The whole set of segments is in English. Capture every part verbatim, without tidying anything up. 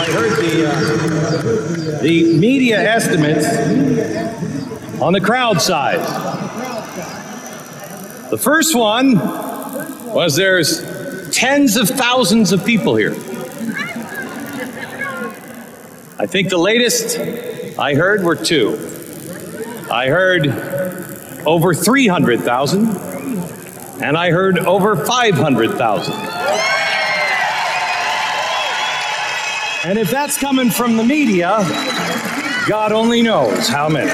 I heard the, uh, the media estimates on the crowd size. The first one was there's tens of thousands of people here. I think the latest I heard were two. I heard over three hundred thousand, and I heard over five hundred thousand. And if that's coming from the media, God only knows how many.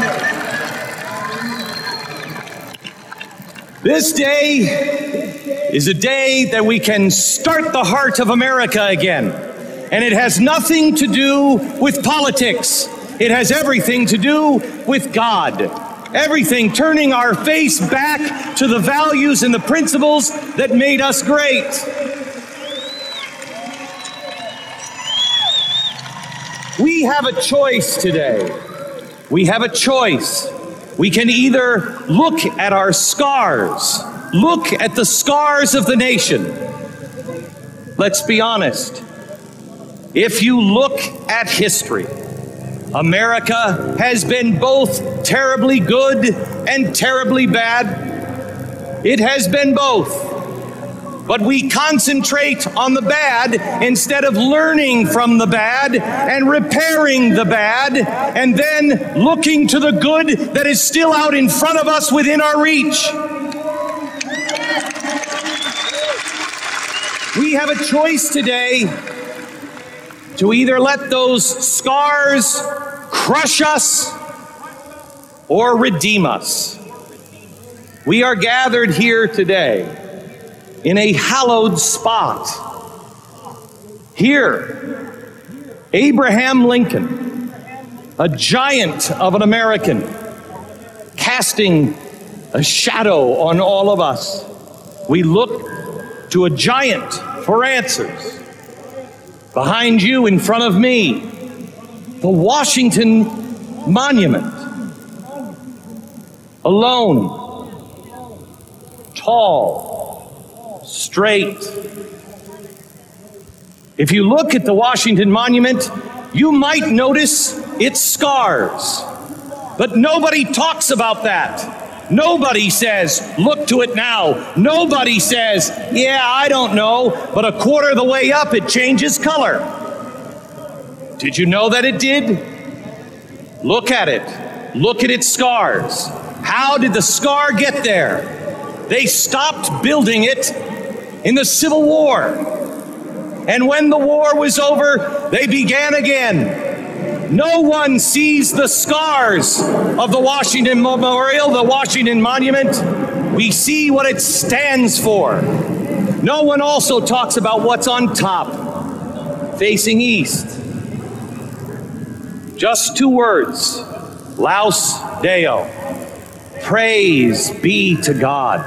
This day is a day that we can start the heart of America again. And it has nothing to do with politics. It has everything to do with God. Everything turning our face back to the values and the principles that made us great. We have a choice today. We have a choice. We can either look at our scars, look at the scars of the nation. Let's be honest. If you look at history, America has been both terribly good and terribly bad. It has been both. But we concentrate on the bad instead of learning from the bad and repairing the bad and then looking to the good that is still out in front of us within our reach. We have a choice today to either let those scars crush us or redeem us. We are gathered here today in a hallowed spot. Here, Abraham Lincoln, a giant of an American, casting a shadow on all of us. We look to a giant for answers. Behind you, in front of me, the Washington Monument. Alone, tall, straight. If you look at the Washington Monument, you might notice its scars. But nobody talks about that. Nobody says, look to it now. Nobody says, yeah, I don't know, but a quarter of the way up it changes color. Did you know that it did? Look at it. Look at its scars. How did the scar get there? They stopped building it in the Civil War. And when the war was over, they began again. No one sees the scars of the Washington Memorial, the Washington Monument. We see what it stands for. No one also talks about what's on top, facing east. Just two words, Laus Deo. Praise be to God.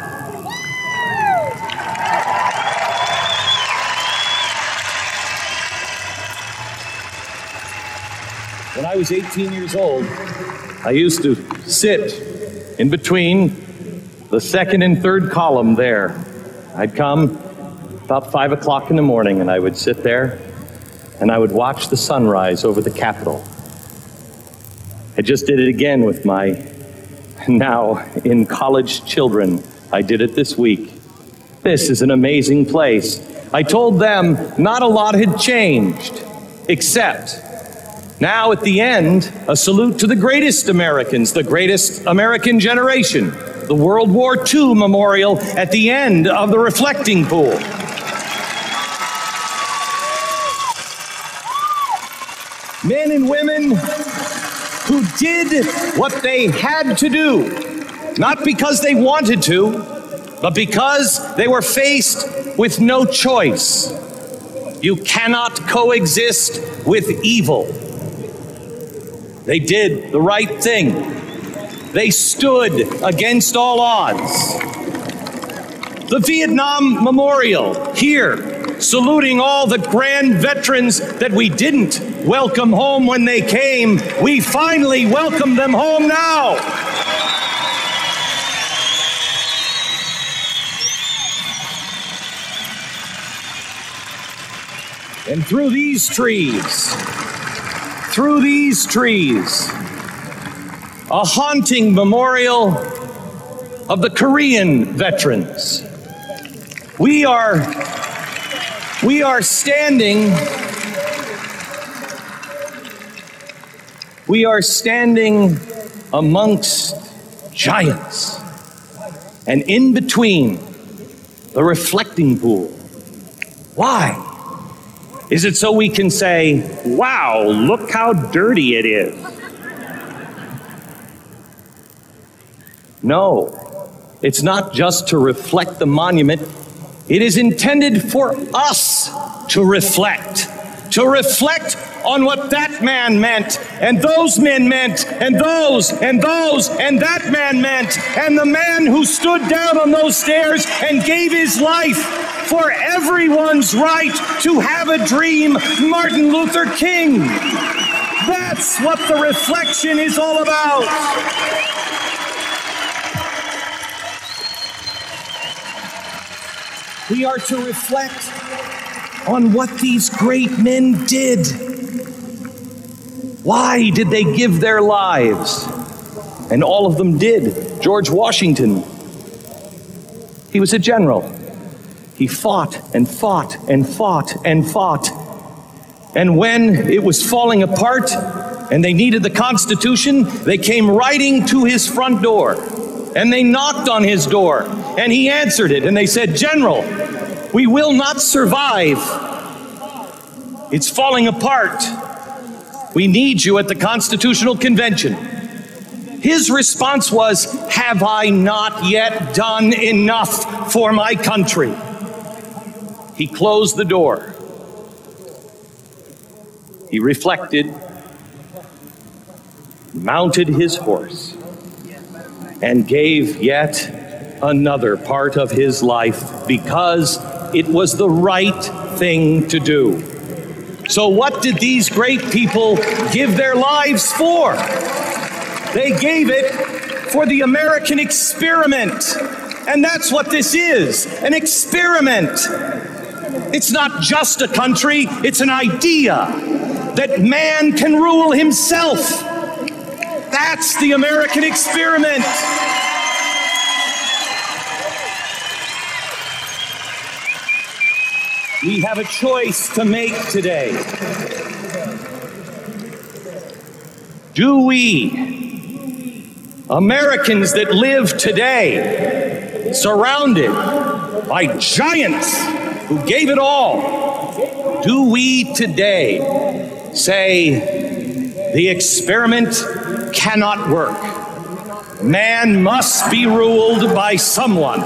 When I was eighteen years old, I used to sit in between the second and third column there. I'd come about five o'clock in the morning and I would sit there and I would watch the sunrise over the Capitol. I just did it again with my now in college children. I did it this week. This is an amazing place. I told them not a lot had changed, except now at the end, a salute to the greatest Americans, the greatest American generation, the World War Two Memorial at the end of the reflecting pool. Men and women who did what they had to do, not because they wanted to, but because they were faced with no choice. You cannot coexist with evil. They did the right thing. They stood against all odds. The Vietnam Memorial here, saluting all the grand veterans that we didn't welcome home when they came. We finally welcome them home now. And through these trees, through these trees, a haunting memorial of the Korean veterans. We are, we are standing, we are standing amongst giants, and in between the reflecting pool. Why? Is it so we can say, wow, look how dirty it is? No, it's not just to reflect the monument. It is intended for us to reflect, to reflect on what that man meant, and those men meant, and those, and those, and that man meant, and the man who stood down on those stairs and gave his life for everyone's right to have a dream, Martin Luther King. That's what the reflection is all about. We are to reflect on what these great men did. Why did they give their lives? And all of them did. George Washington, he was a general. He fought and fought and fought and fought. And when it was falling apart and they needed the Constitution, they came riding to his front door. And they knocked on his door, and he answered it, and they said, "General, we will not survive. It's falling apart. We need you at the Constitutional Convention." His response was, "Have I not yet done enough for my country?" He closed the door. He reflected, mounted his horse, and gave yet another part of his life because it was the right thing to do. So what did these great people give their lives for? They gave it for the American experiment. And that's what this is, an experiment. It's not just a country, it's an idea that man can rule himself. That's the American experiment. We have a choice to make today. Do we, Americans that live today, surrounded by giants who gave it all, do we today say the experiment cannot work? Man must be ruled by someone.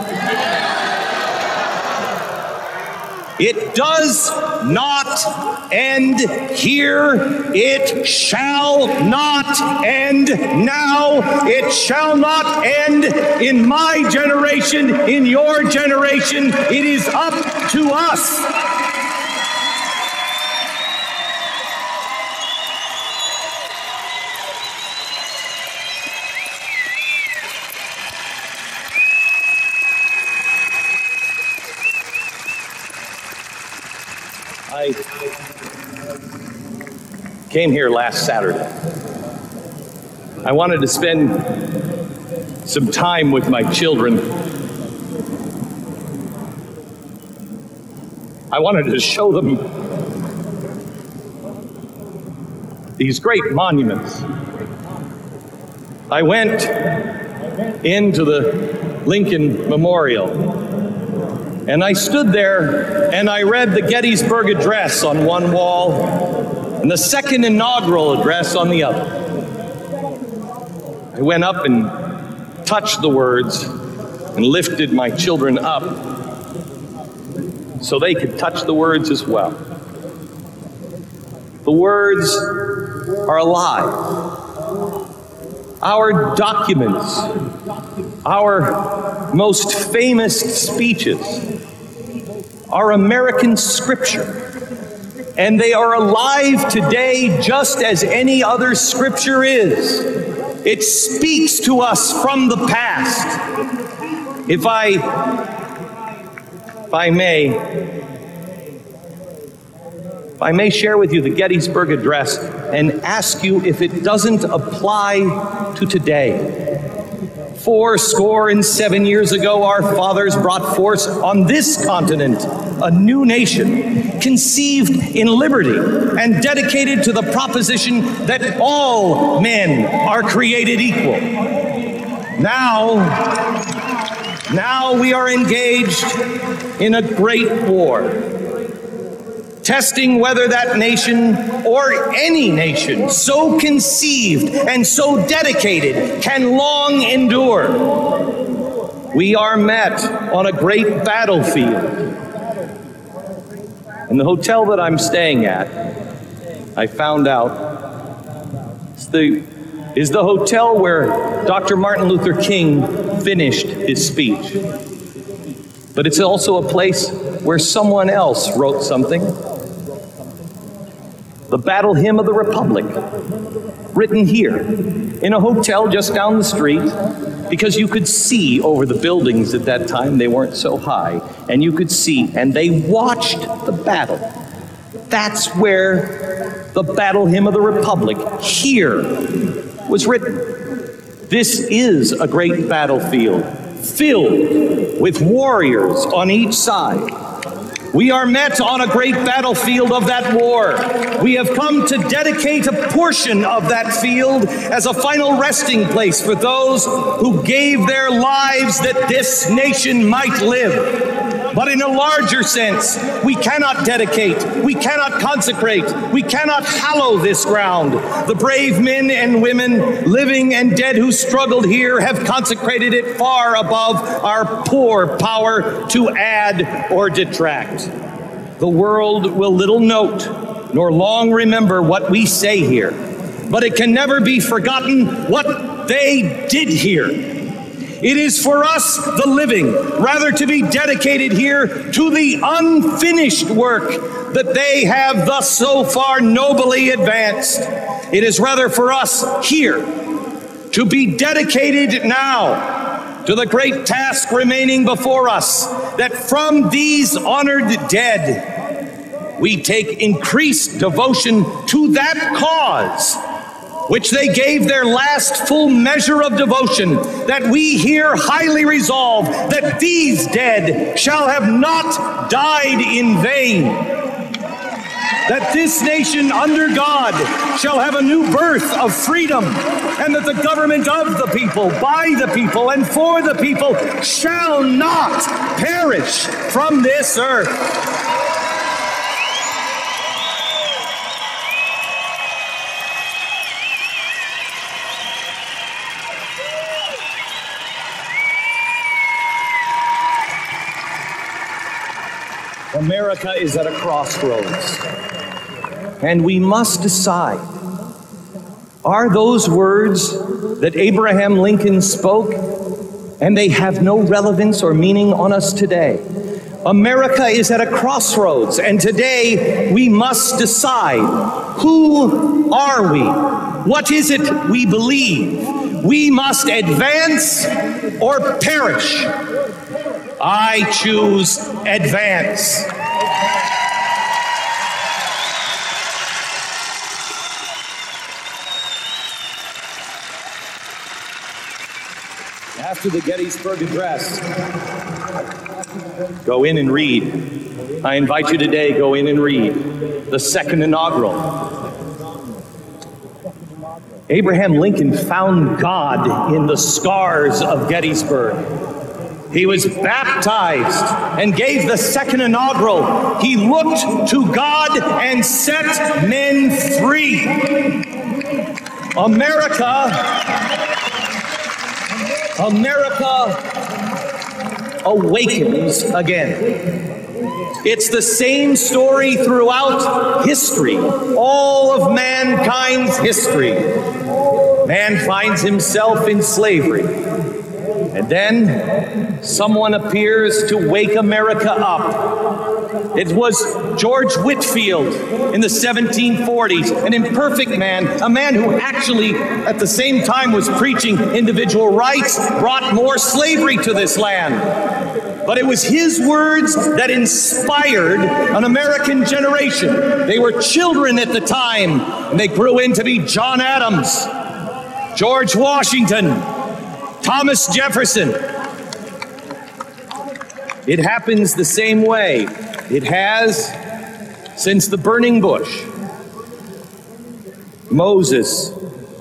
It does not end here. It shall not end now. It shall not end in my generation, in your generation. It is up to us. I came here last Saturday. I wanted to spend some time with my children. I wanted to show them these great monuments. I went into the Lincoln Memorial, and I stood there and I read the Gettysburg Address on one wall and the second inaugural address on the other. I went up and touched the words and lifted my children up so they could touch the words as well. The words are alive. Our documents, our most famous speeches, are American scripture. And they are alive today just as any other scripture is. It speaks to us from the past. If I, if I may, If I may share with you the Gettysburg Address and ask you if it doesn't apply to today. Four score and seven years ago, our fathers brought forth on this continent a new nation, conceived in liberty and dedicated to the proposition that all men are created equal. Now, now we are engaged in a great war, testing whether that nation or any nation so conceived and so dedicated can long endure. We are met on a great battlefield. In the hotel that I'm staying at, I found out it's the, is the hotel where Doctor Martin Luther King finished his speech. But it's also a place where someone else wrote something. The Battle Hymn of the Republic, written here in a hotel just down the street, because you could see over the buildings at that time. They weren't so high, and you could see, and they watched the battle. That's where the Battle Hymn of the Republic here was written. This is a great battlefield filled with warriors on each side. We are met on a great battlefield of that war. We have come to dedicate a portion of that field as a final resting place for those who gave their lives that this nation might live. But in a larger sense, we cannot dedicate, we cannot consecrate, we cannot hallow this ground. The brave men and women, living and dead, who struggled here have consecrated it far above our poor power to add or detract. The world will little note nor long remember what we say here, but it can never be forgotten what they did here. It is for us, the living, rather to be dedicated here to the unfinished work that they have thus so far nobly advanced. It is rather for us here to be dedicated now to the great task remaining before us, that from these honored dead we take increased devotion to that cause which they gave their last full measure of devotion, that we here highly resolve that these dead shall have not died in vain, that this nation under God shall have a new birth of freedom, and that the government of the people, by the people, and for the people shall not perish from this earth. America is at a crossroads, and we must decide, are those words that Abraham Lincoln spoke, and they have no relevance or meaning on us today? America is at a crossroads, and today we must decide, who are we? What is it we believe? We must advance or perish. I choose advance. After the Gettysburg Address, go in and read. I invite you today, go in and read the second inaugural. Abraham Lincoln found God in the scars of Gettysburg. He was baptized and gave the second inaugural. He looked to God and set men free. America, America awakens again. It's the same story throughout history, all of mankind's history. Man finds himself in slavery. And then someone appears to wake America up. It was George Whitefield in the seventeen forties, an imperfect man, a man who actually at the same time was preaching individual rights, brought more slavery to this land. but it was his words that inspired an American generation. They were children at the time, and they grew into be John Adams, George Washington, Thomas Jefferson. It happens the same way. It has since the burning bush. Moses,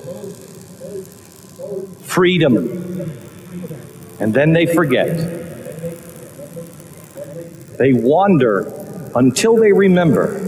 freedom, and then they forget. They wander until they remember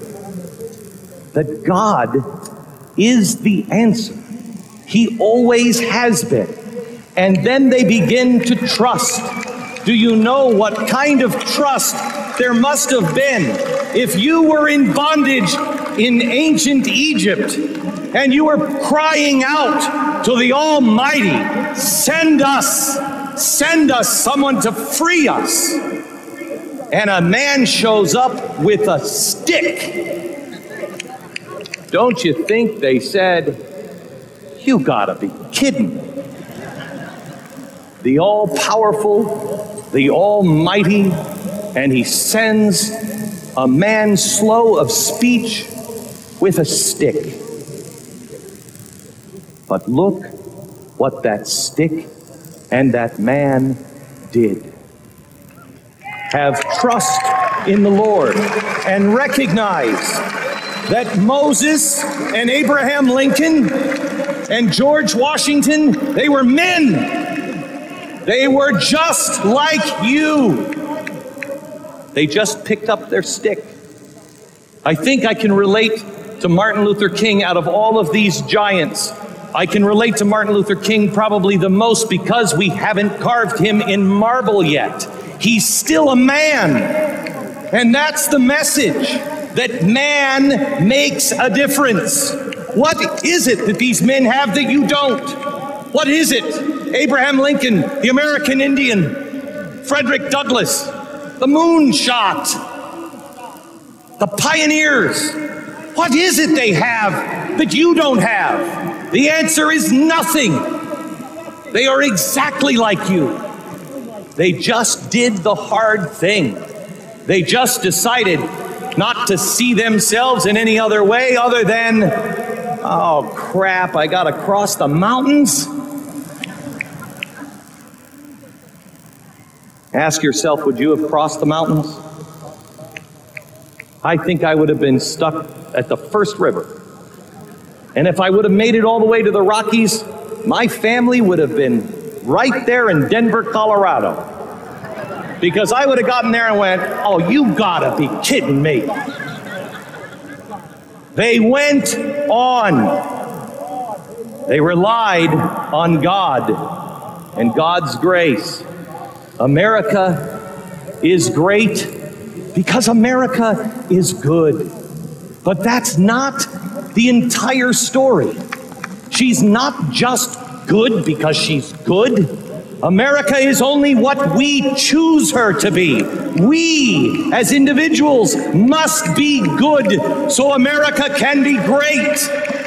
that God is the answer. He always has been. And then they begin to trust. Do you know what kind of trust there must have been if you were in bondage in ancient Egypt and you were crying out to the Almighty, send us, send us someone to free us. And a man shows up with a stick. Don't you think they said, you gotta be kidding. The all-powerful, the almighty, and he sends a man slow of speech with a stick. But look what that stick and that man did. Have trust in the Lord and recognize that Moses and Abraham Lincoln and George Washington, they were men. They were just like you. They just picked up their stick. I think I can relate to Martin Luther King out of all of these giants. I can relate to Martin Luther King probably the most because we haven't carved him in marble yet. He's still a man. And that's the message, that man makes a difference. What is it that these men have that you don't? What is it? Abraham Lincoln, the American Indian, Frederick Douglass, the moonshot, the pioneers. What is it they have that you don't have? The answer is nothing. They are exactly like you. They just did the hard thing. They just decided not to see themselves in any other way other than, oh crap, I gotta cross the mountains? Ask yourself, would you have crossed the mountains? I think I would have been stuck at the first river. And if I would have made it all the way to the Rockies, my family would have been right there in Denver, Colorado. Because I would have gotten there and went, oh, you gotta be kidding me. They went on. They relied on God and God's grace. America is great because America is good. But that's not the entire story. She's not just good because she's good. America is only what we choose her to be. We, as individuals, must be good so America can be great.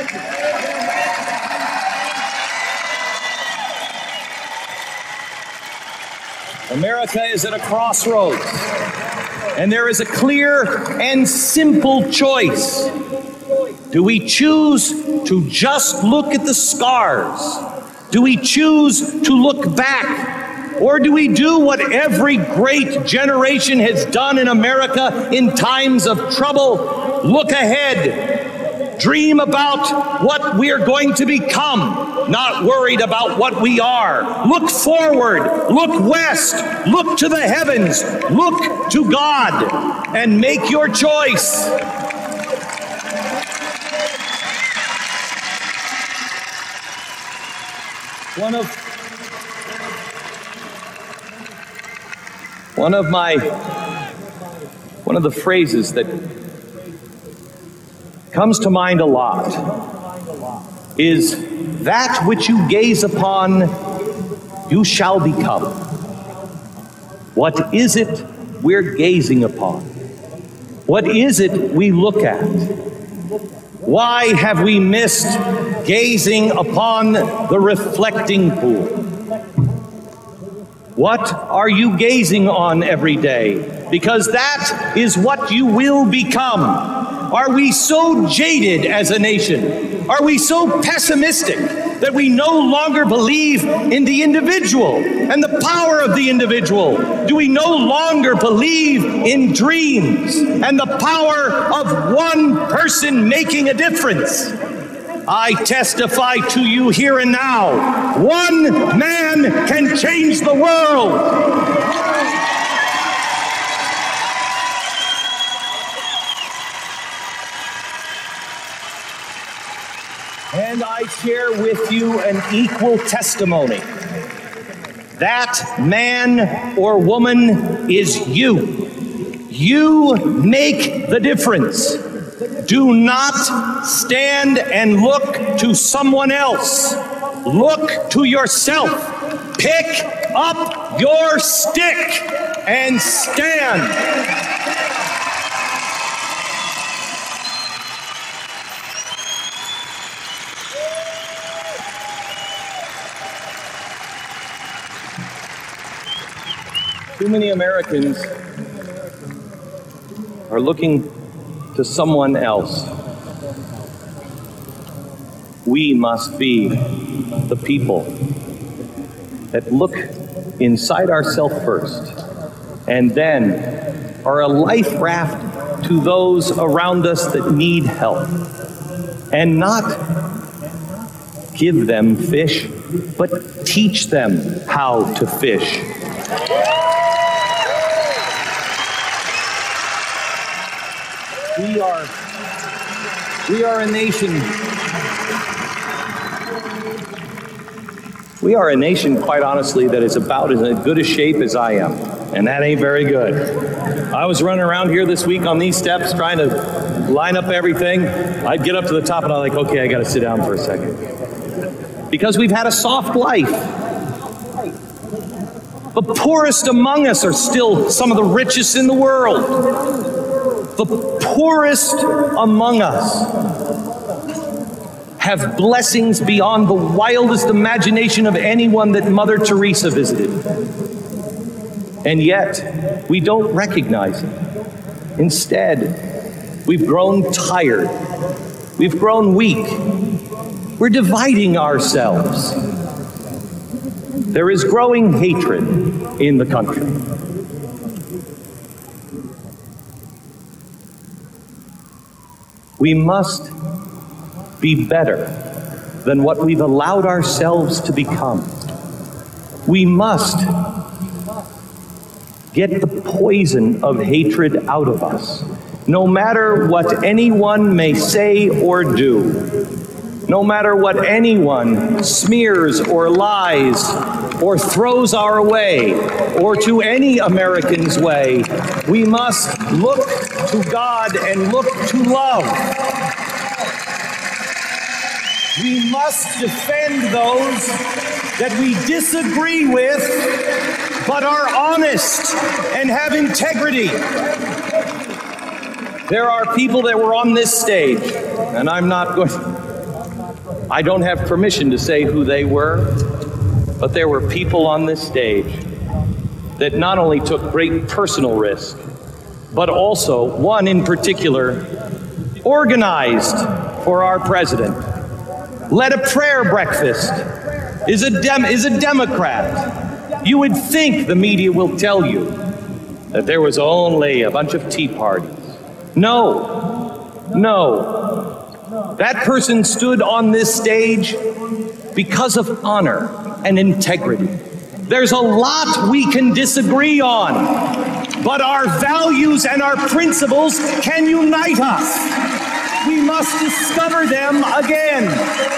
America is at a crossroads, and there is a clear and simple choice. Do we choose to just look at the scars? Do we choose to look back? Or do we do what every great generation has done in America in times of trouble? Look ahead. Dream about what we are going to become, not worried about what we are. Look forward. Look west. Look to the heavens. Look to God and make your choice. One of one of my one of the phrases that comes to mind a lot is, that which you gaze upon, you shall become. What is it we're gazing upon? What is it we look at? Why have we missed gazing upon the reflecting pool? What are you gazing on every day? Because that is what you will become. Are we so jaded as a nation? Are we so pessimistic that we no longer believe in the individual and the power of the individual? Do we no longer believe in dreams and the power of one person making a difference? I testify to you here and now, one man can change the world. And I share with you an equal testimony. That man or woman is you. You make the difference. Do not stand and look to someone else. Look to yourself. Pick up your stick and stand. Too many Americans are looking to someone else. We must be the people that look inside ourselves first and then are a life raft to those around us that need help, and not give them fish, but teach them how to fish. We are, we are a nation, we are a nation, quite honestly, that is about as good a shape as I am, and that ain't very good. I was running around here this week on these steps trying to line up everything. I'd get up to the top and I'm like, okay, I gotta sit down for a second. Because we've had a soft life. The poorest among us are still some of the richest in the world. The poorest among us have blessings beyond the wildest imagination of anyone that Mother Teresa visited. And yet, we don't recognize it. Instead, we've grown tired. We've grown weak. We're dividing ourselves. There is growing hatred in the country. We must be better than what we've allowed ourselves to become. We must get the poison of hatred out of us, no matter what anyone may say or do, no matter what anyone smears or lies or throws our way or to any American's way. We must look to God and look to love. We must defend those that we disagree with, but are honest and have integrity. There are people that were on this stage, and I'm not going, I don't have permission to say who they were, but there were people on this stage that not only took great personal risk, but also, one in particular, organized for our president, led a prayer breakfast, is a dem- is a Democrat. You would think the media will tell you that there was only a bunch of tea parties. No, no. That person stood on this stage because of honor and integrity. There's a lot we can disagree on, but our values and our principles can unite us. We must discover them again.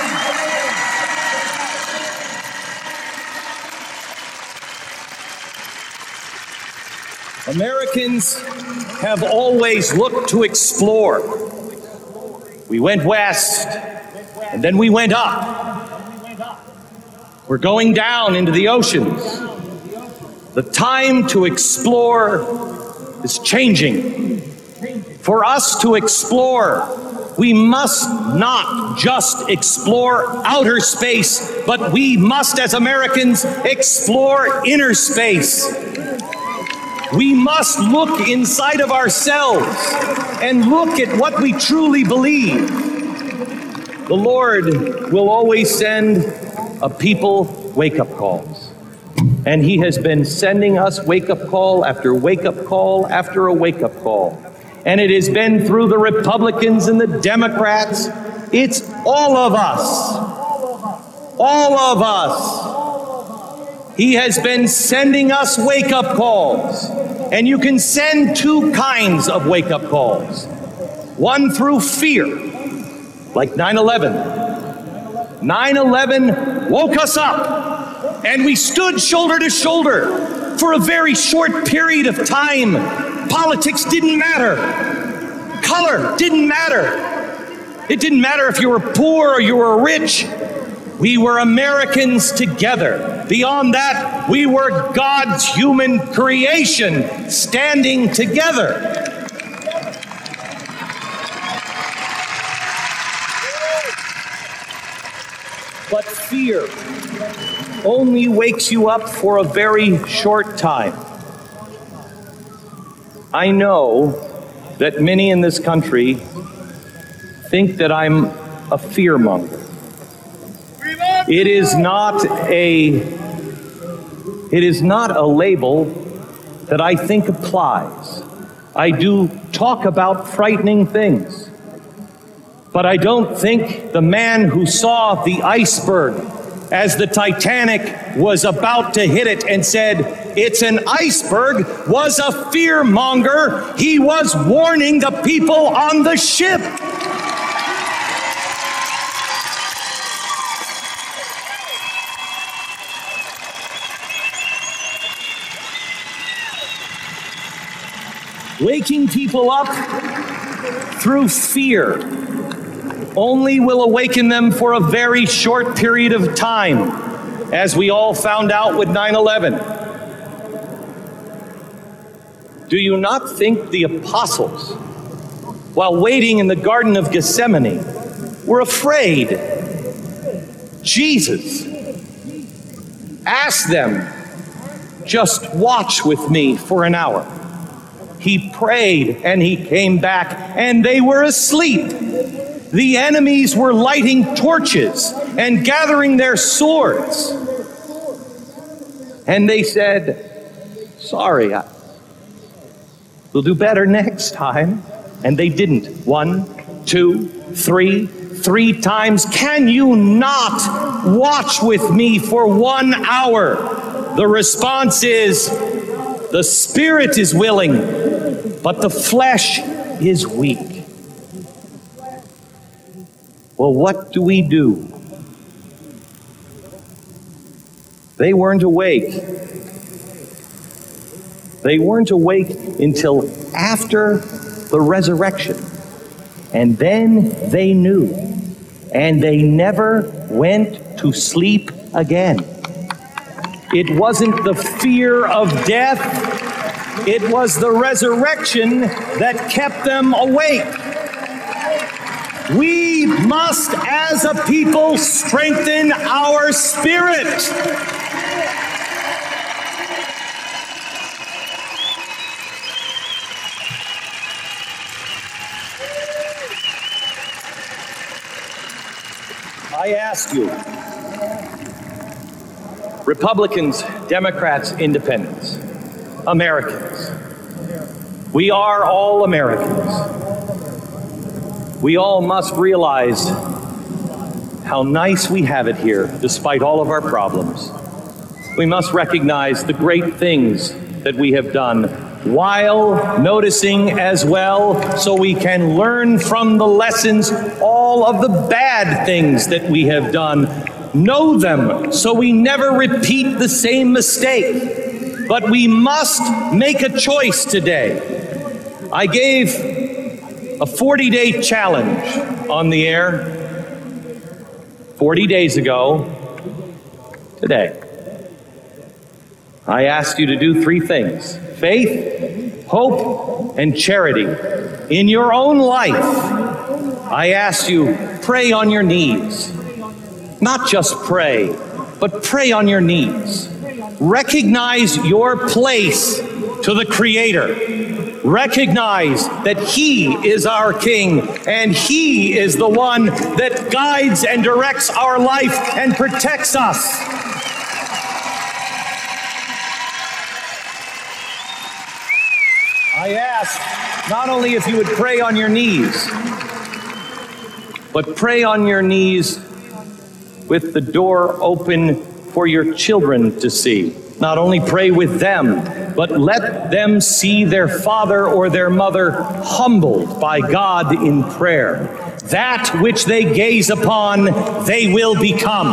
Americans have always looked to explore. We went west, and then we went up. We're going down into the oceans. The time to explore is changing. For us to explore We must not just explore outer space, but we must, as Americans, explore inner space. We must look inside of ourselves and look at what we truly believe. The Lord will always send a people wake-up calls. And He has been sending us wake-up call after wake-up call after a wake-up call. And it has been through the Republicans and the Democrats. It's all of us. All of us. He has been sending us wake-up calls. And you can send two kinds of wake-up calls. One through fear, like nine eleven. nine eleven woke us up, and we stood shoulder to shoulder for a very short period of time. Politics didn't matter. Color didn't matter. It didn't matter if you were poor or you were rich. We were Americans together. Beyond that, we were God's human creation standing together. But fear only wakes you up for a very short time. I know that many in this country think that I'm a fearmonger. It is not a, it is not a label that I think applies. I do talk about frightening things, but I don't think the man who saw the iceberg as the Titanic was about to hit it and said, "It's an iceberg," was a fearmonger. He was warning the people on the ship. Waking people up through fear only will awaken them for a very short period of time, as we all found out with nine eleven. Do you not think the apostles, while waiting in the Garden of Gethsemane, were afraid? Jesus asked them, "Just watch with me for an hour." He prayed and he came back, and they were asleep. The enemies were lighting torches and gathering their swords. And they said, "Sorry, I, we'll do better next time." And they didn't. One, two, three, three times. "Can you not watch with me for one hour?" The response is, "The spirit is willing, but the flesh is weak." Well, what do we do? They weren't awake. They weren't awake until after the resurrection. And then they knew. And they never went to sleep again. It wasn't the fear of death. It was the resurrection that kept them awake. We must, as a people, strengthen our spirit. I ask you, Republicans, Democrats, Independents, Americans, we are all Americans. We all must realize how nice we have it here, despite all of our problems. We must recognize the great things that we have done, while noticing as well, so we can learn from the lessons, all of the bad things that we have done. Know them, so we never repeat the same mistake. But we must make a choice today. I gave a forty-day challenge on the air forty days ago today. I asked you to do three things: faith, hope, and charity in your own life. I ask you, pray on your knees. Not just pray, but pray on your knees. Recognize your place to the Creator. Recognize that He is our King, and He is the one that guides and directs our life and protects us. I ask not only if you would pray on your knees, but pray on your knees with the door open for your children to see. Not only pray with them, but let them see their father or their mother humbled by God in prayer. That which they gaze upon, they will become.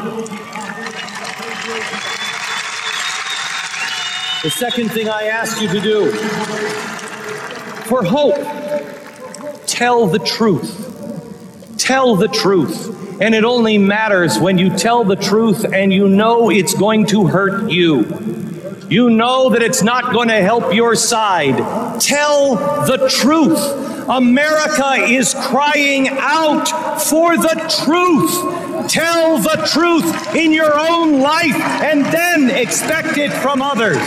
The second thing I ask you to do, for hope, tell the truth. Tell the truth. And it only matters when you tell the truth and you know it's going to hurt you. You know that it's not going to help your side. Tell the truth. America is crying out for the truth. Tell the truth in your own life and then expect it from others.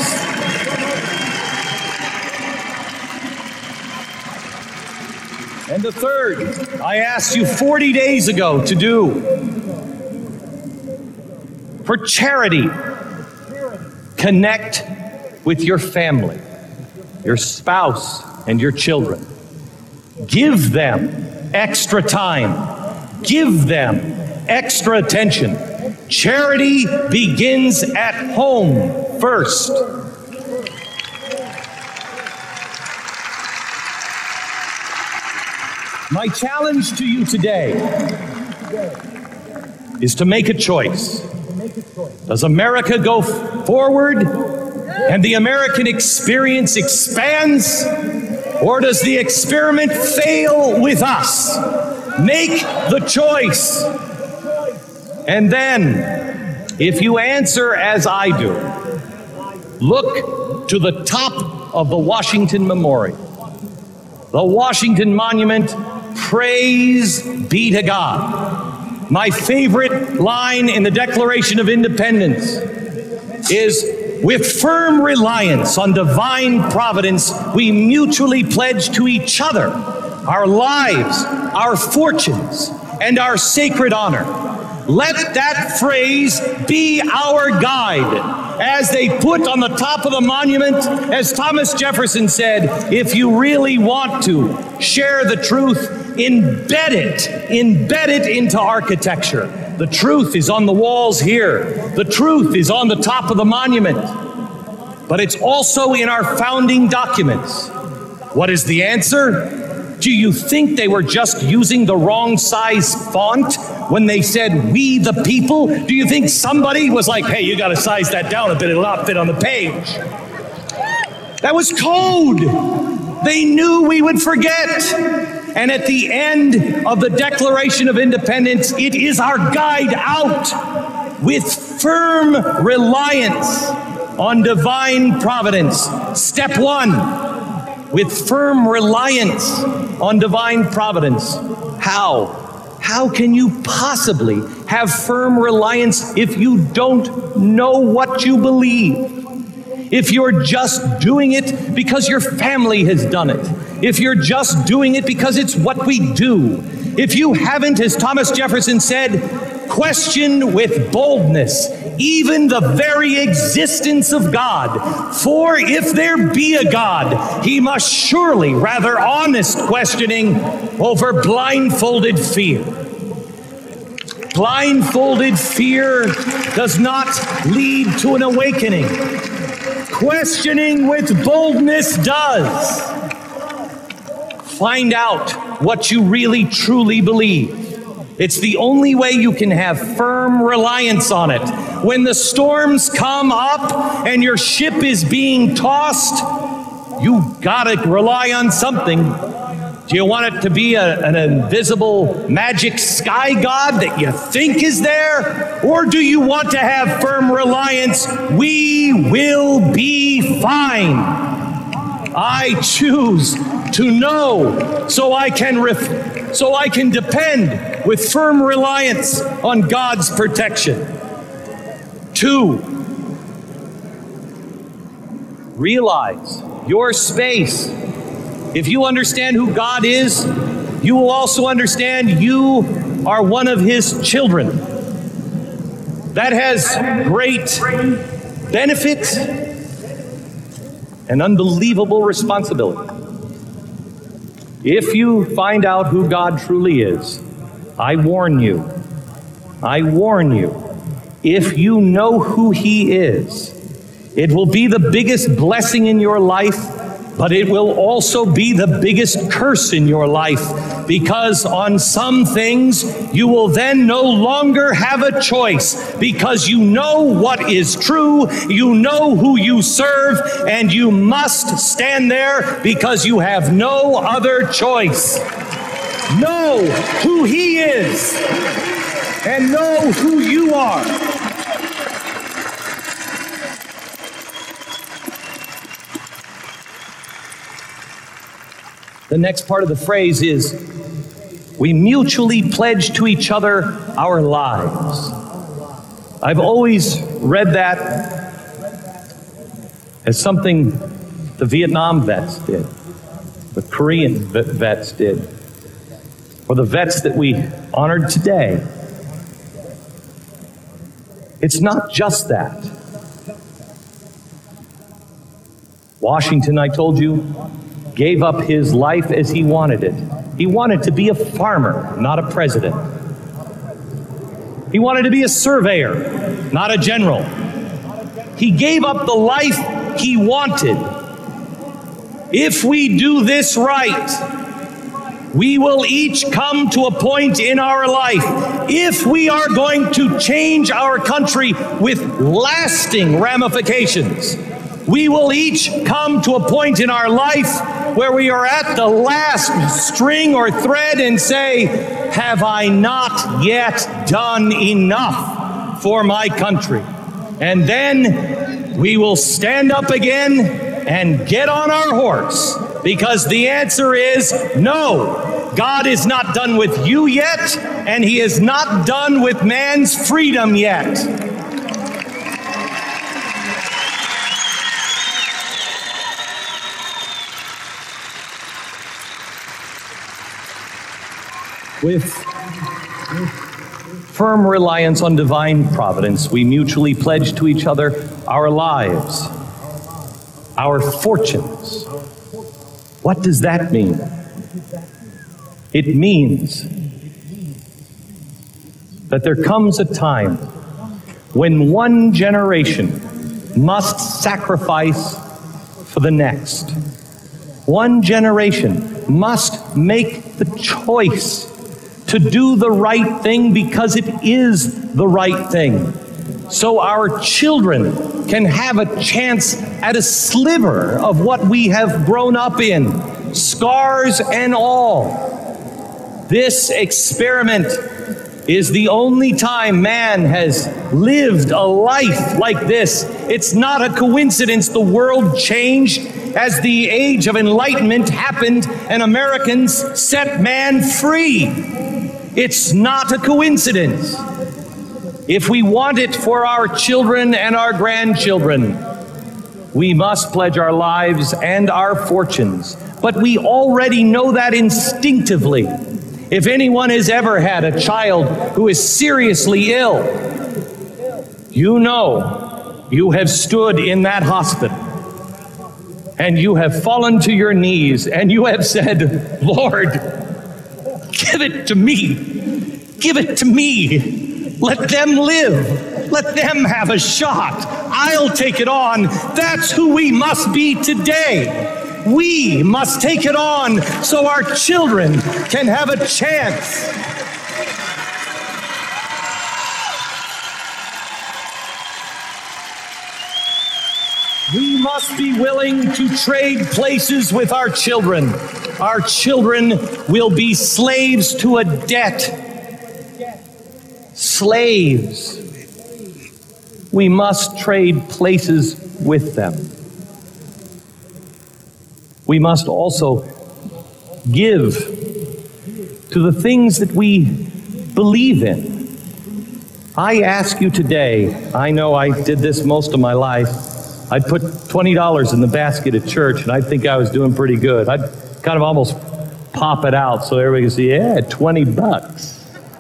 And the third, I asked you forty days ago to do. For charity, connect with your family, your spouse, and your children. Give them extra time. Give them extra attention. Charity begins at home first. My challenge to you today is to make a choice. Does America go forward and the American experience expands, or does the experiment fail with us? Make the choice. And then, if you answer as I do, look to the top of the Washington Memorial, the Washington Monument. Praise be to God. My favorite line in the Declaration of Independence is, with firm reliance on divine providence, we mutually pledge to each other our lives, our fortunes, and our sacred honor. Let that phrase be our guide as they put on the top of the monument, as Thomas Jefferson said, if you really want to share the truth, embed it, embed it into architecture. The truth is on the walls here. The truth is on the top of the monument. But it's also in our founding documents. What is the answer? Do you think they were just using the wrong size font when they said, we the people? Do you think somebody was like, hey, you got to size that down a bit, it'll not fit on the page? That was code. They knew we would forget. And at the end of the Declaration of Independence, it is our guide out with firm reliance on divine providence. Step one. With firm reliance on divine providence. How? How can you possibly have firm reliance if you don't know what you believe? If you're just doing it because your family has done it. If you're just doing it because it's what we do. If you haven't, as Thomas Jefferson said, question with boldness even the very existence of God. For if there be a God, he must surely rather honest questioning over blindfolded fear. Blindfolded fear does not lead to an awakening. Questioning with boldness does. Find out what you really truly believe. It's the only way you can have firm reliance on it. When the storms come up and your ship is being tossed, you gotta rely on something. Do you want it to be a, an invisible magic sky god that you think is there? Or do you want to have firm reliance? We will be fine. I choose to know so I can ref- so I can depend with firm reliance on God's protection. Two, realize your space. If you understand who God is, you will also understand you are one of His children. That has great benefit and unbelievable responsibility. If you find out who God truly is, I warn you, I warn you, if you know who He is, it will be the biggest blessing in your life, but it will also be the biggest curse in your life, because on some things you will then no longer have a choice, because you know what is true, you know who you serve, and you must stand there because you have no other choice. Know who He is and know who you are. The next part of the phrase is, we mutually pledge to each other our lives. I've always read that as something the Vietnam vets did, the Korean vets did, or the vets that we honored today. It's not just that. Washington, I told you, gave up his life as he wanted it. He wanted to be a farmer, not a president. He wanted to be a surveyor, not a general. He gave up the life he wanted. If we do this right, we will each come to a point in our life, if we are going to change our country with lasting ramifications, we will each come to a point in our life where we are at the last string or thread and say, have I not yet done enough for my country? And then we will stand up again and get on our horse, because the answer is no. God is not done with you yet, and He is not done with man's freedom yet. With firm reliance on divine providence, we mutually pledge to each other our lives, our fortunes. What does that mean? It means that there comes a time when one generation must sacrifice for the next. One generation must make the choice to do the right thing because it is the right thing, so our children can have a chance at a sliver of what we have grown up in, scars and all. This experiment is the only time man has lived a life like this. It's not a coincidence the world changed as the age of enlightenment happened and Americans set man free. It's not a coincidence. If we want it for our children and our grandchildren, we must pledge our lives and our fortunes. But we already know that instinctively. If anyone has ever had a child who is seriously ill, you know you have stood in that hospital and you have fallen to your knees and you have said, Lord, give it to me. Give it to me. Let them live. Let them have a shot. I'll take it on. That's who we must be today. We must take it on so our children can have a chance. We must be willing to trade places with our children. Our children will be slaves to a debt. Slaves. We must trade places with them. We must also give to the things that we believe in. I ask you today, I know I did this most of my life. I'd put twenty dollars in the basket at church, and I'd think I was doing pretty good. I'd kind of almost pop it out so everybody could see, yeah, twenty bucks.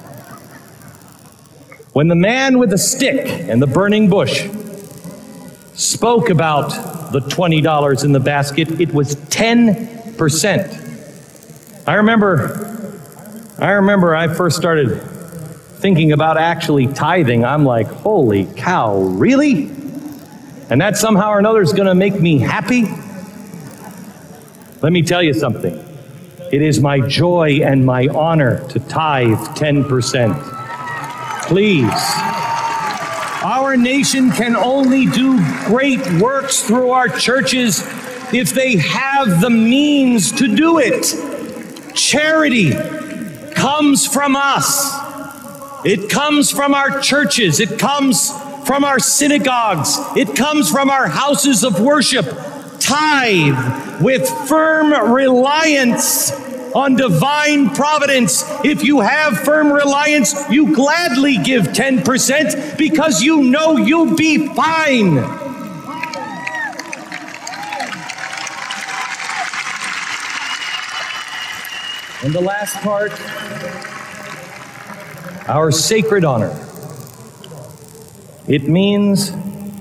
When the man with the stick and the burning bush spoke about the twenty dollars in the basket, it was ten percent. I remember, I remember I first started thinking about actually tithing. I'm like, holy cow, really? And that somehow or another is going to make me happy? Let me tell you something. It is my joy and my honor to tithe ten percent. Please. Our nation can only do great works through our churches if they have the means to do it. Charity comes from us. It comes from our churches. It comes from our synagogues. It comes from our houses of worship. Tithe with firm reliance on divine providence. If you have firm reliance, you gladly give ten percent because you know you'll be fine. And the last part, our sacred honor. It means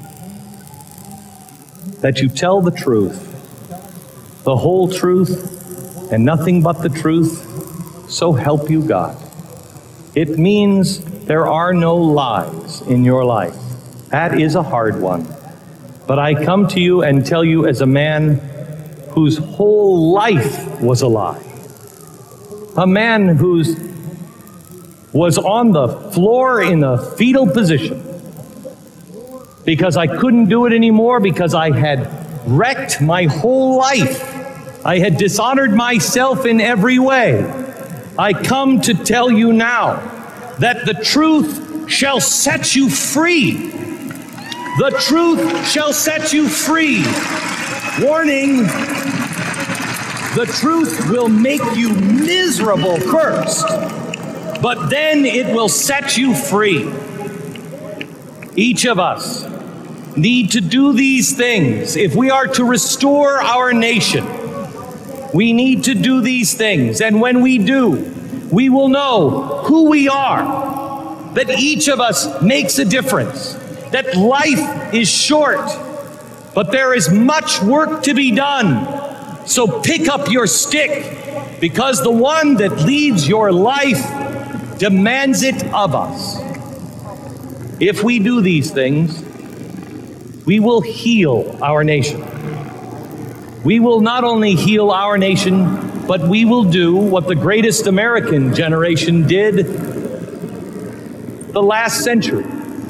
that you tell the truth, the whole truth, and nothing but the truth, so help you God. It means there are no lies in your life. That is a hard one. But I come to you and tell you as a man whose whole life was a lie. A man who's was on the floor in a fetal position because I couldn't do it anymore, because I had wrecked my whole life. I had dishonored myself in every way. I come to tell you now that the truth shall set you free. The truth shall set you free. Warning, the truth will make you miserable first, but then it will set you free. Each of us need to do these things if we are to restore our nation. We need to do these things, and when we do, we will know who we are, that each of us makes a difference, that life is short, but there is much work to be done. So pick up your stick, because the one that leads your life demands it of us. If we do these things, we will heal our nation. We will not only heal our nation, but we will do what the greatest American generation did the last century.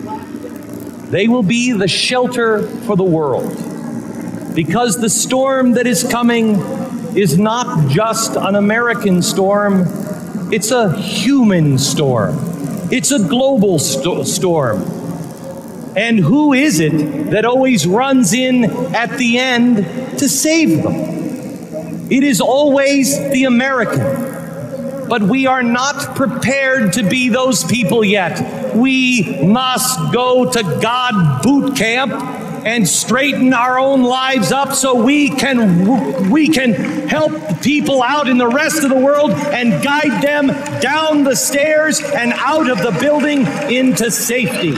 They will be the shelter for the world, because the storm that is coming is not just an American storm, it's a human storm. It's a global st- storm. And who is it that always runs in at the end to save them? It is always the American. But we are not prepared to be those people yet. We must go to God boot camp and straighten our own lives up so we can we can help people out in the rest of the world and guide them down the stairs and out of the building into safety.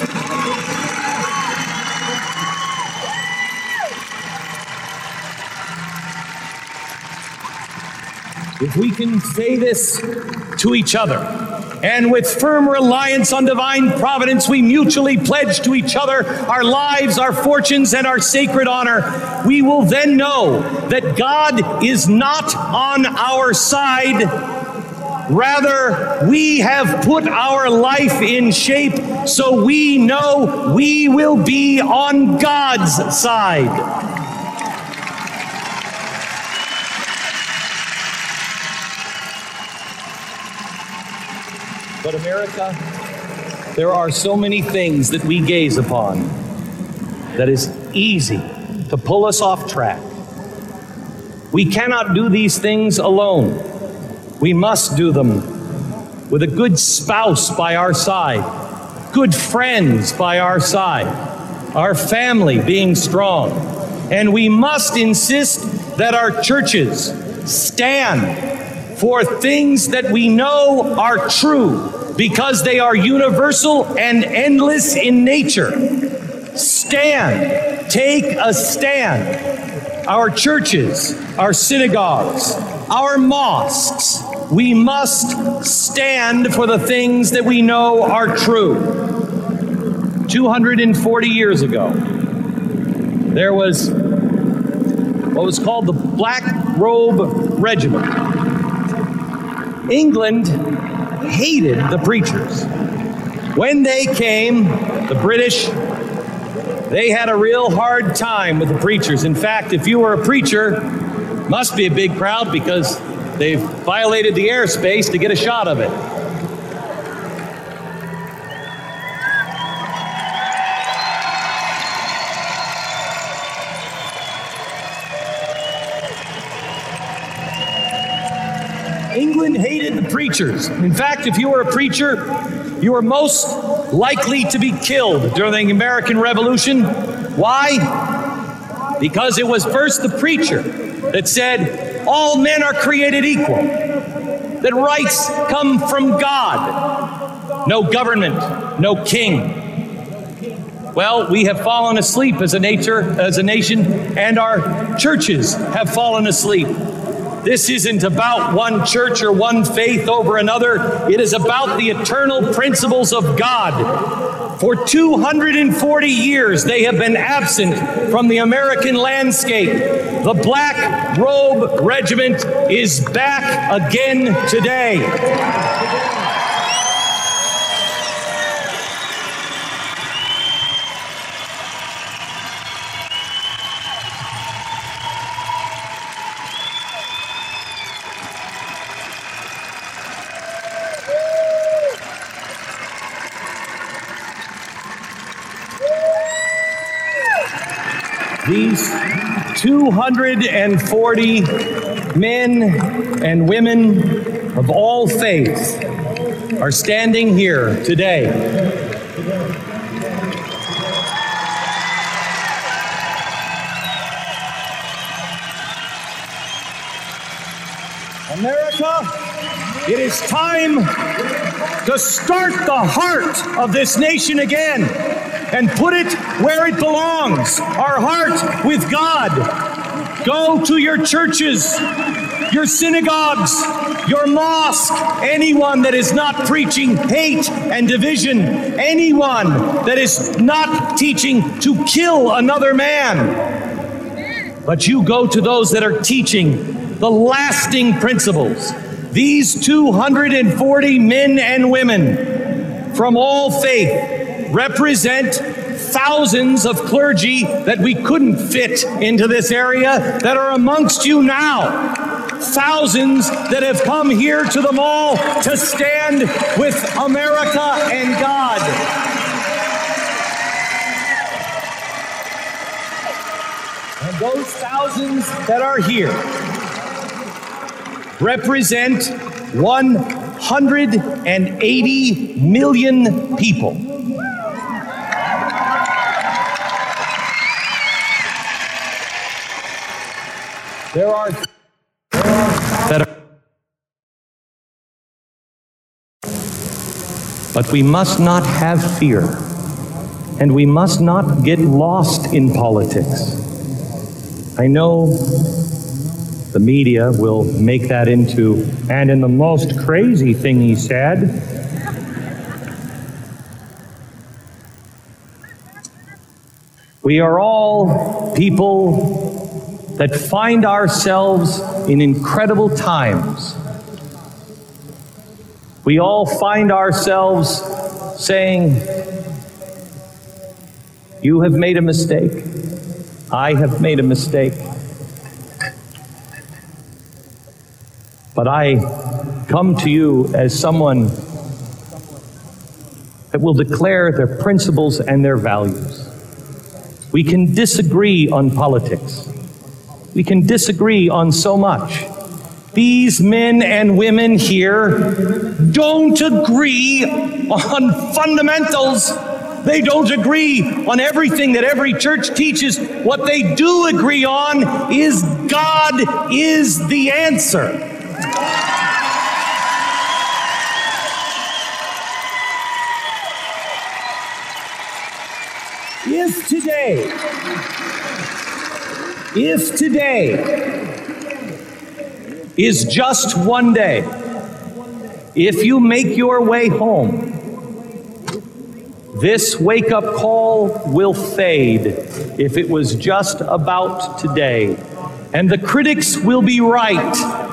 If we can say this to each other, and with firm reliance on divine providence, we mutually pledge to each other our lives, our fortunes, and our sacred honor, we will then know that God is not on our side. Rather, we have put our life in shape so we know we will be on God's side. But America, there are so many things that we gaze upon that is easy to pull us off track. We cannot do these things alone. We must do them with a good spouse by our side, good friends by our side, our family being strong. And we must insist that our churches stand for things that we know are true because they are universal and endless in nature. Stand. Take a stand. Our churches, our synagogues, our mosques, we must stand for the things that we know are true. two hundred forty years ago, there was what was called the Black Robe Regiment. England hated the preachers. When they came, the British, they had a real hard time with the preachers. In fact, if you were a preacher, must be a big crowd because they've violated the airspace to get a shot of it. England hated the preachers. In fact, if you were a preacher, you were most likely to be killed during the American Revolution. Why? Because it was first the preacher that said, all men are created equal, that rights come from God, no government, no king. Well, we have fallen asleep as a nature, as a nation, and our churches have fallen asleep. This isn't about one church or one faith over another. It is about the eternal principles of God. For two hundred forty years, they have been absent from the American landscape. The Black Robe Regiment is back again today. These two hundred forty men and women of all faiths are standing here today. America, it is time to start the heart of this nation again and put it where it belongs, our heart with God. Go to your churches, your synagogues, your mosque, anyone that is not preaching hate and division, anyone that is not teaching to kill another man. But you go to those that are teaching the lasting principles. These two hundred forty men and women from all faith represent thousands of clergy that we couldn't fit into this area that are amongst you now. Thousands that have come here to the mall to stand with America and God. And those thousands that are here represent one hundred eighty million people. There are, there are that are, but we must not have fear, and we must not get lost in politics. I know the media will make that into, and in the most crazy thing he said, we are all people that find ourselves in incredible times. We all find ourselves saying, you have made a mistake. I have made a mistake. But I come to you as someone that will declare their principles and their values. We can disagree on politics. We can disagree on so much. These men and women here don't agree on fundamentals. They don't agree on everything that every church teaches. What they do agree on is God is the answer. If today, if today is just one day, if you make your way home, this wake-up call will fade if it was just about today. And the critics will be right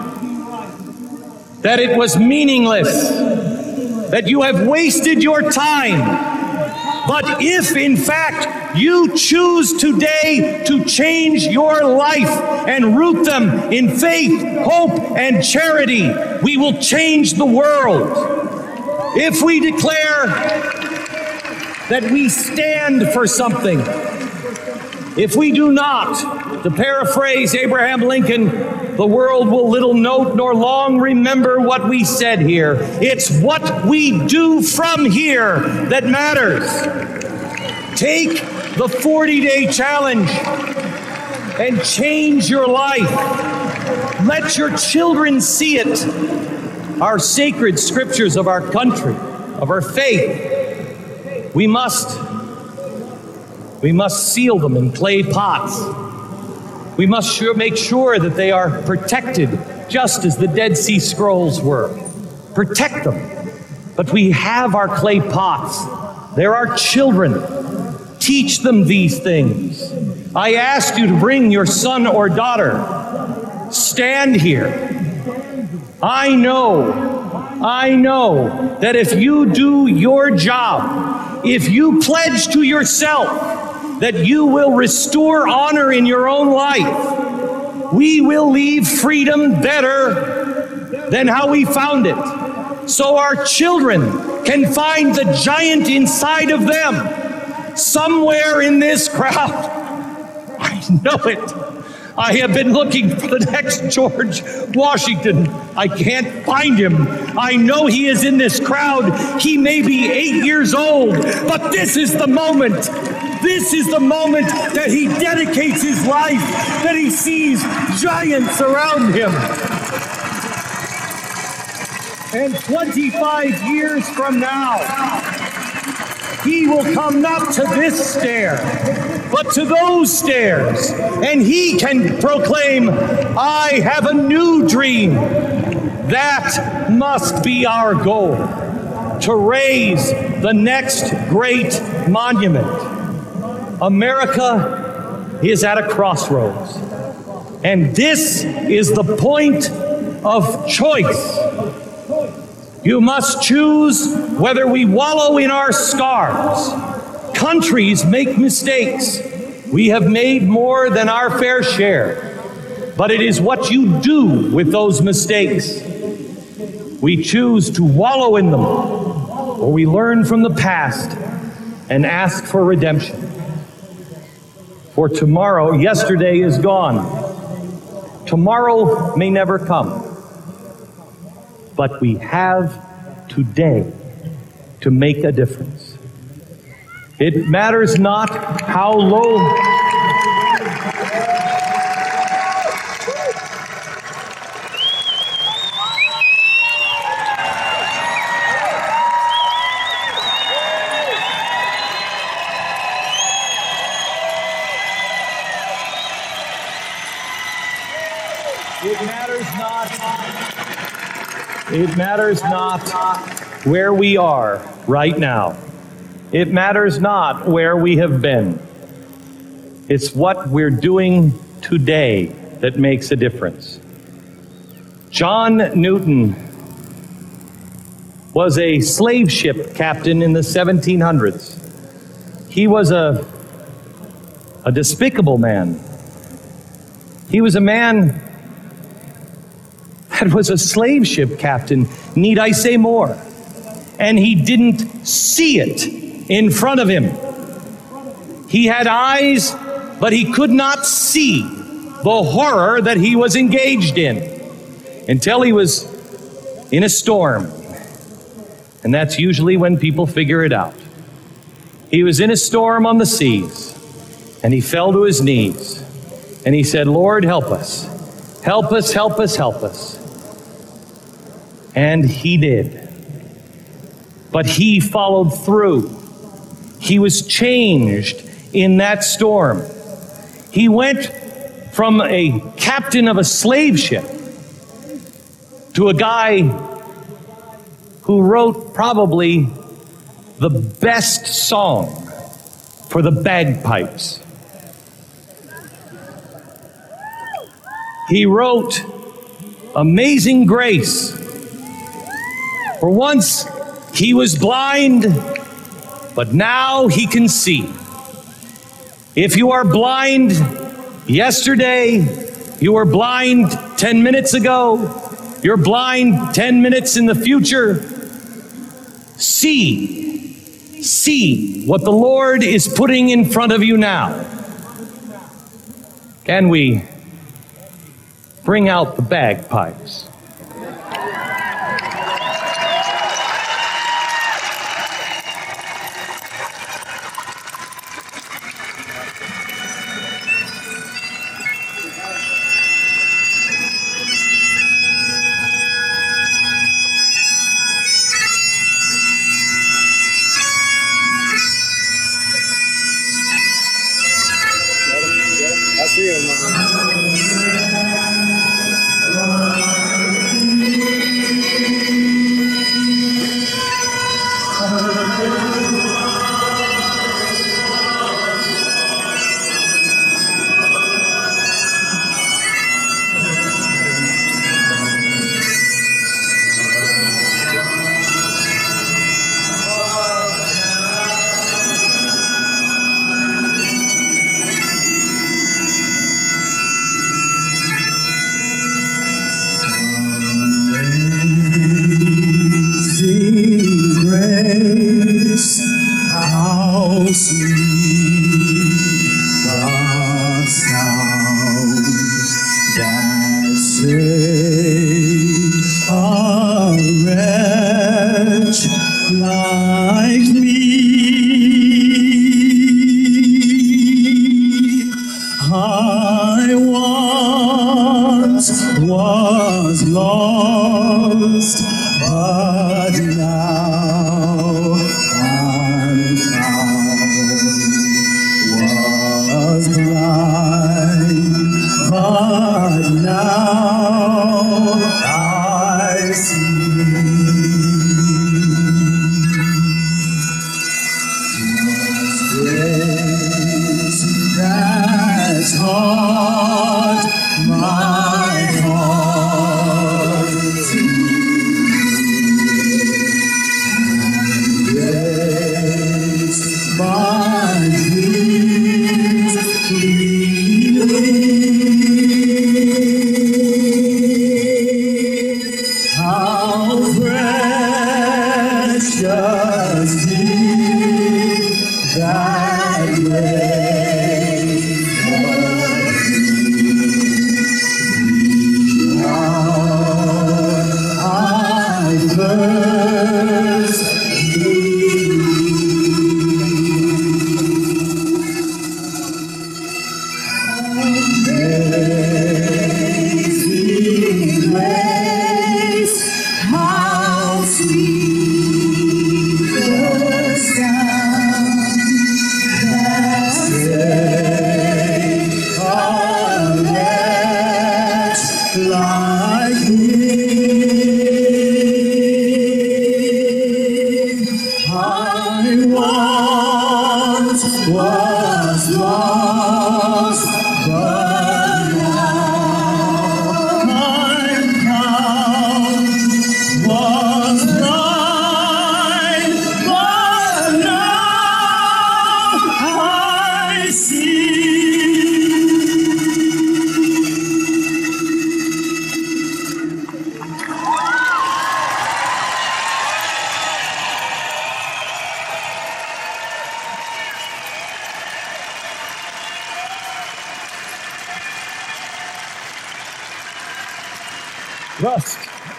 that it was meaningless, that you have wasted your time. But if, in fact, you choose today to change your life and root them in faith, hope, and charity, we will change the world. If we declare that we stand for something, if we do not, to paraphrase Abraham Lincoln, the world will little note nor long remember what we said here. It's what we do from here that matters. Take the forty-day challenge and change your life. Let your children see it. Our sacred scriptures of our country, of our faith, we must, we must seal them in clay pots. We must sure make sure that they are protected, just as the Dead Sea Scrolls were. Protect them. But we have our clay pots. They're our children. Teach them these things. I ask you to bring your son or daughter. Stand here. I know, I know that if you do your job, if you pledge to yourself that you will restore honor in your own life, we will leave freedom better than how we found it. So our children can find the giant inside of them. Somewhere in this crowd, I know it. I have been looking for the next George Washington. I can't find him. I know he is in this crowd. He may be eight years old, but this is the moment. This is the moment that he dedicates his life, that he sees giants around him. And twenty-five years from now, he will come not to this stair, but to those stairs, and he can proclaim, I have a new dream. That must be our goal, to raise the next great monument. America is at a crossroads, and this is the point of choice. You must choose whether we wallow in our scars. Countries make mistakes. We have made more than our fair share. But it is what you do with those mistakes. We choose to wallow in them, or we learn from the past and ask for redemption. For tomorrow, yesterday is gone. Tomorrow may never come. But we have today to make a difference. It matters not how low. It matters not. It matters not where we are right now. It matters not where we have been. It's what we're doing today that makes a difference. John Newton was a slave ship captain in the seventeen hundreds. He was a, a despicable man. He was a man that was a slave ship captain, need I say more? And he didn't see it in front of him. He had eyes, but he could not see the horror that he was engaged in. until he was in a storm. And that's usually when people figure it out. He was in a storm on the seas, and he fell to his knees, and he said, Lord, help us. Help us, help us, help us. And he did. But he followed through. He was changed in that storm. He went from a captain of a slave ship to a guy who wrote probably the best song for the bagpipes. He wrote Amazing Grace. For once, he was blind, but now he can see. If you are blind yesterday, you were blind ten minutes ago, you're blind ten minutes in the future, see, see what the Lord is putting in front of you now. Can we bring out the bagpipes? Trust.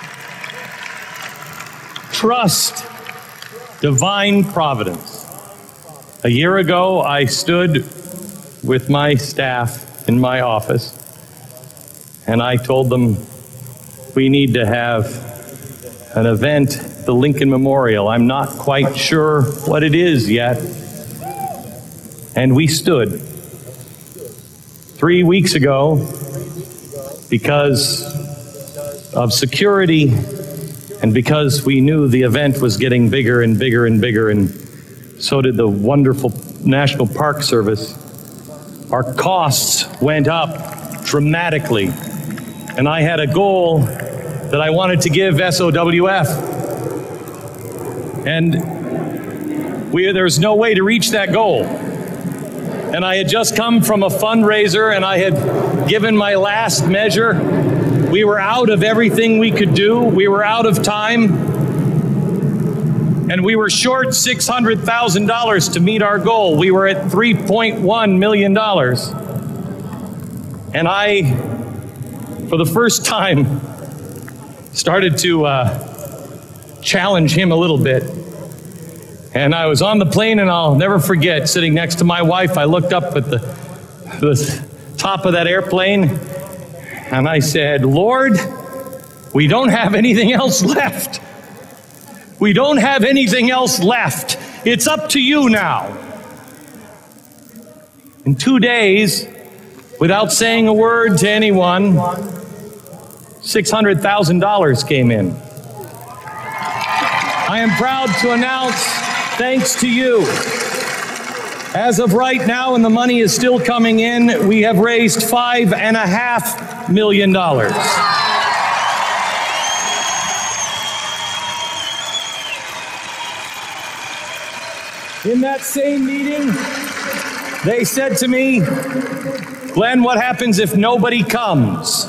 Trust divine providence. A year ago, I stood with my staff in my office, and I told them we need to have an event, the Lincoln Memorial. I'm not quite sure what it is yet. And we stood. Three weeks ago, because of security and because we knew the event was getting bigger and bigger and bigger, and so did the wonderful National Park Service, our costs went up dramatically. And I had a goal that I wanted to give S O W F. And we, there's no way to reach that goal. And I had just come from a fundraiser, and I had given my last measure. We were out of everything we could do. We were out of time. And we were short six hundred thousand dollars to meet our goal. We were at three point one million dollars. And I, for the first time, started to uh, challenge him a little bit. And I was on the plane, and I'll never forget, sitting next to my wife, I looked up at the, the top of that airplane, and I said, Lord, we don't have anything else left. We don't have anything else left. It's up to you now. In two days, without saying a word to anyone, six hundred thousand dollars came in. I am proud to announce, thanks to you, as of right now, and the money is still coming in, we have raised five and a half million dollars. In that same meeting, they said to me, Glenn, what happens if nobody comes?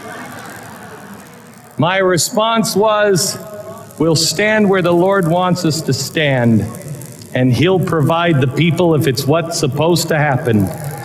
My response was, we'll stand where the Lord wants us to stand, and He'll provide the people if it's what's supposed to happen.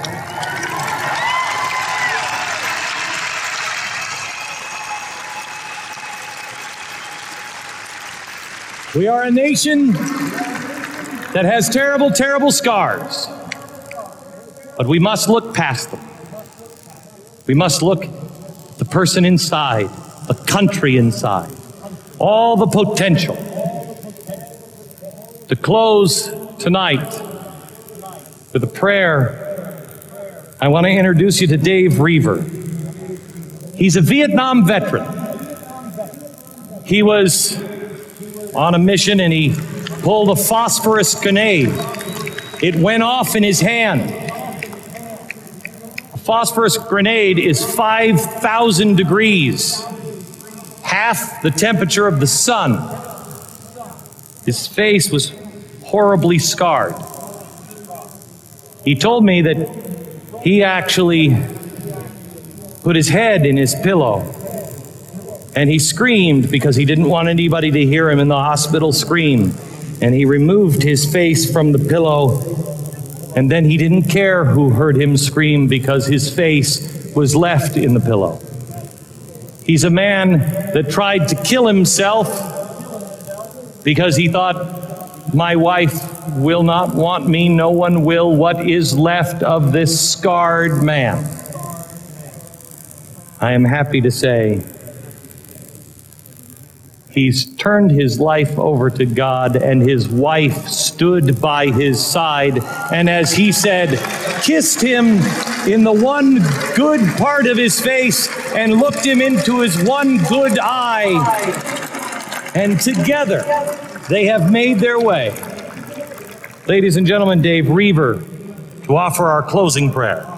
We are a nation that has terrible, terrible scars, but we must look past them. We must look at the person inside, the country inside, all the potential. To close tonight with a prayer, I want to introduce you to Dave Reaver. He's a Vietnam veteran. He was on a mission, and he pulled a phosphorus grenade. It went off in his hand. A phosphorus grenade is five thousand degrees, half the temperature of the sun. His face was horribly scarred. He told me that he actually put his head in his pillow, and he screamed because he didn't want anybody to hear him in the hospital scream. And he removed his face from the pillow, and then he didn't care who heard him scream because his face was left in the pillow. He's a man that tried to kill himself because he thought, my wife will not want me, no one will. What is left of this scarred man? I am happy to say he's turned his life over to God, and his wife stood by his side, and as he said, kissed him in the one good part of his face and looked him into his one good eye. And together, they have made their way. Ladies and gentlemen, Dave Reaver, to offer our closing prayer.